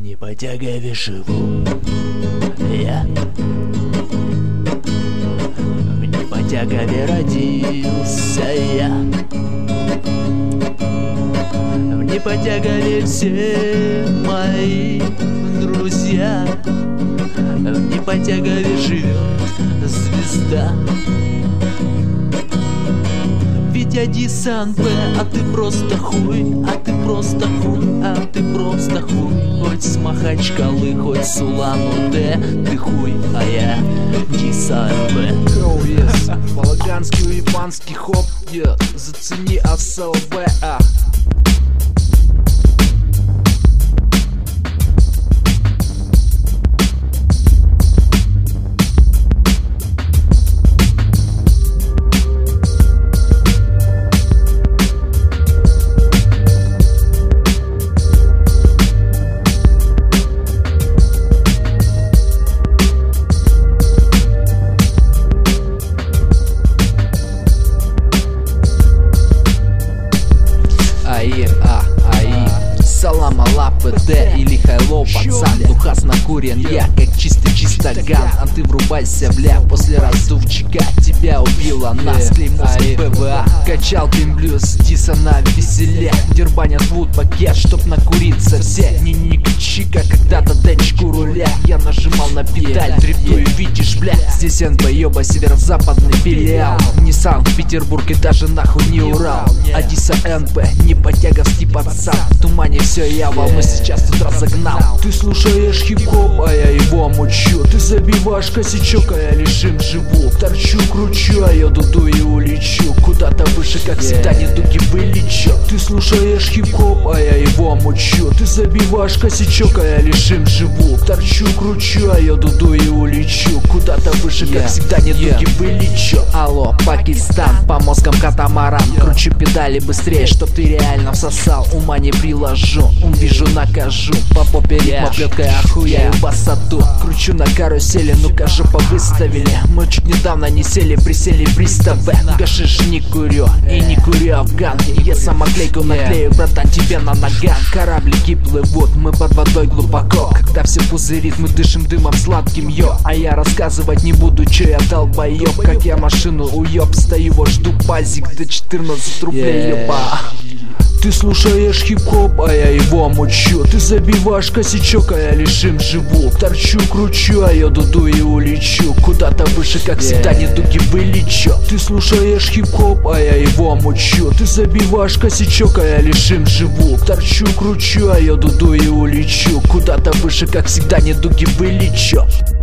Не по тягове живу я, не по тягове родился я, не по тягове все мои друзья, не по тягове живет звезда. Витя Десант, а ты просто хуй, а ты просто хуй, а ты просто хуй. Хоть с Махачкалы, хоть с Улан-Удэ, ты хуй, а я Десант. Кроу, yes. Балаганский, уебанский хоп, yeah. Зацени АСЛБ, Салам алла ПД или хайлоу, пацан. Духас накурен я, как чистый чистоган. А ты врубайся, бля, после раздувчика тебя убила нас, клеймо с ПВА. Качал блюз, диса на веселе. Дербанят вуд пакет, чтоб накуриться все. Не кричи, как когда-то денчику руля. Я нажимал на педаль, дрифтую, видишь, бля. Здесь НБ, ёба, северо-западный филиал. Не Санкт-Петербург и даже нахуй не Урал. Одесса НБ, не по-тяговски пацан. В тумане все, я волну сейчас тут разогнал. Ты слушаешь хип-хоп, а я его мучу. Ты забиваешь косячок, а я лишь им живу. Торчу, кручу, а я дуду и улечу. Куда-то выше, как всегда, недуги вылечу. Ты слушаешь хип-хоп, а я его мучу. Ты забиваешь косячок, а я лишь им живу. Торчу, кручу, а я дуду и улечу. Куда-то выше, как всегда, недуги вылечу. Алло, Пакистан, по мозгам катамаран. Кручу педали быстрее, чтоб ты реально всосал. Ума не приложу, вижу, накажу. По попе ритма плеткой охуяю басату. Кручу на карусели, ну-ка жопа выставили. Мы чуть недавно не сели, присели приставы. Гашиш не курю и не курю афган. Я самоклейку наклею, братан, тебе на ногах. Кораблики плывут, мы под водой глубоко. Когда все пузырит, мы дышим дымом сладким, йо. А я рассказывать не буду, че я долбоёб. Как я машину уёб, стою, его жду пазик до 14 рублей, ёба. Ты слушаешь хип-хоп, а я его мучу. Ты забиваешь косячок, а я лишь им живу. Торчу, кручу, а я дуду и улечу. Куда-то выше, как всегда, недуги вылечу. Ты слушаешь хип-хоп, а я его мучу. Ты забиваешь косячок, а я лишь им живу. Торчу, кручу, а я дуду и улечу. Куда-то выше, как всегда, недуги вылечу.